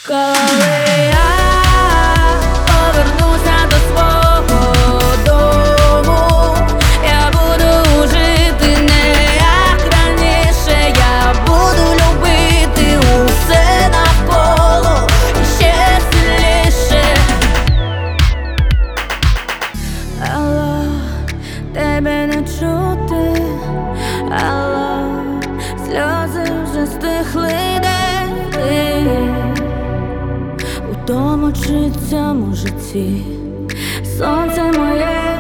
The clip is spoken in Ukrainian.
Коли я повернуся до свого дому, я буду жити не як раніше, я буду любити усе навколо ще сильніше. Алло, тебе не чути, алло, сльози вже стихли, де ти? У тому чи цьому житті сонце моє